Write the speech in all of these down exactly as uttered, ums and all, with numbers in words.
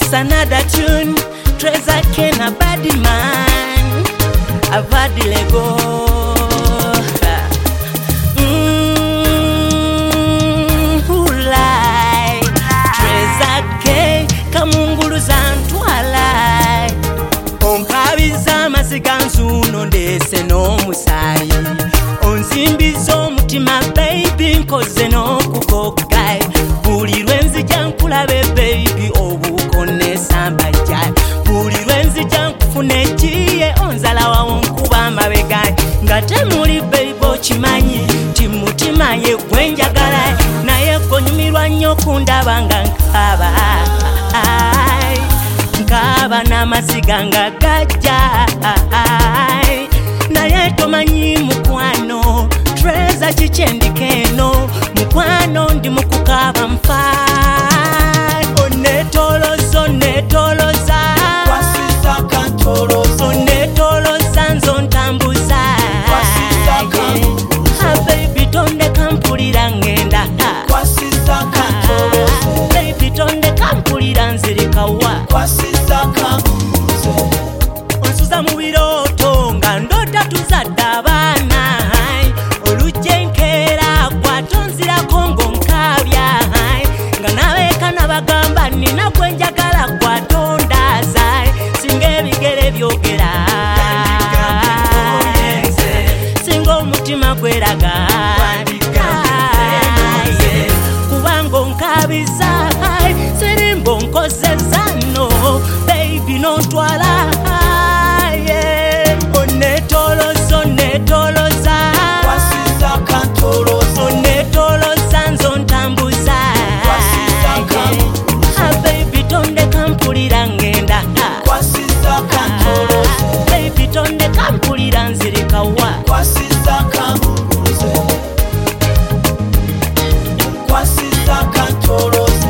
It's another tune. Treasure Ken, a body man. A body lego. Mmm, who lie? Treasure Ken, kamungulu zantwala. Onkabiza masiganzu no ndese no musai. Onzimbizo mutima baby nkoze no kukokai. Buli lwenzi jankulabe baby obukone sambajai. Buli lwenzi jankufune chiye onzala wa onkuba mabegai. Ngate muri baby ochimanyi timutima ye gwenjagala. Naye konyumirwa nnyo kundaba nga nkaba. Nkaba n'amasiganga gajja. Naye tomanyi mukwano Treasure chichendikeno mukwano ndi mukukaba mfai. Onetoloza onetoloza Kwasisa kantoloza onetoloza nzo ntambuza Kwasisa kambuza Ah baby tonde kampulira ngenda Kwasisa kantoloza Baby tonde kampulira nzirikawa Kwasisa kambuza Onsuza mu biroto nga ndota tuzadde abaana. Olujenkera gwatonzirako ng'onkabya nga nabeeka nabagamba nina gwe njagala gwatondaza singa ebigere byogera singa omutima gweraga kubanga onkabiza sirimba onkozeza nno baby nontwala. Onetoloza onetoloza Kwasisa kantoloza onetoloza nzo ntambuza Ah baby tonde kampulira ngenda Kwasisa kantoloza Baby tonde kampulira nzirikawa Kwasisa kambuza Kwasisa kantoloza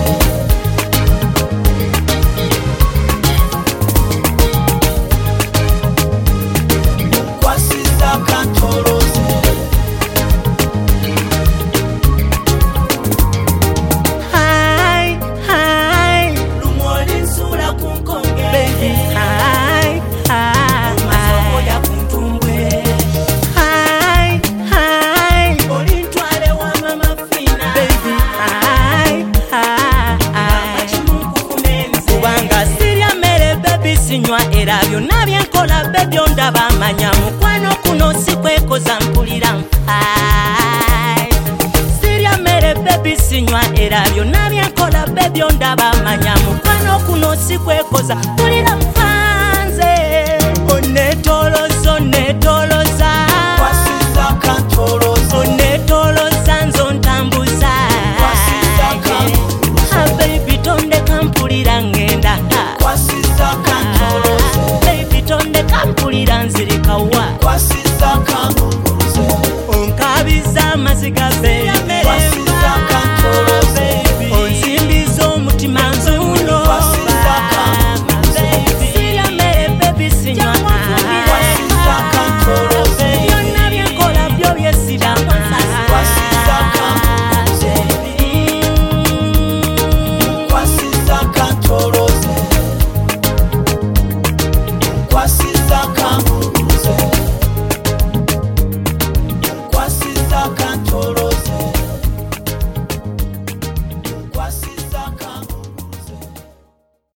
Kwasisa kantoloza Hi hi Lumoli nsula kunkonge baby hi Masoko hi ya kuntumbwe hi hi Olintwale wa mama fina baby hi hi Machimungu kunenze kubanga sirya mmere baby sinywa era byonna byenkola baby ondaba amanya mukwano kuno sikwekoza mpulira nfai. Sirya mmere baby sinywa era byonna byenkola baby ondaba amanya mukwano kuno sikwekoza mpulira nfanze. Onetoloza onetoloza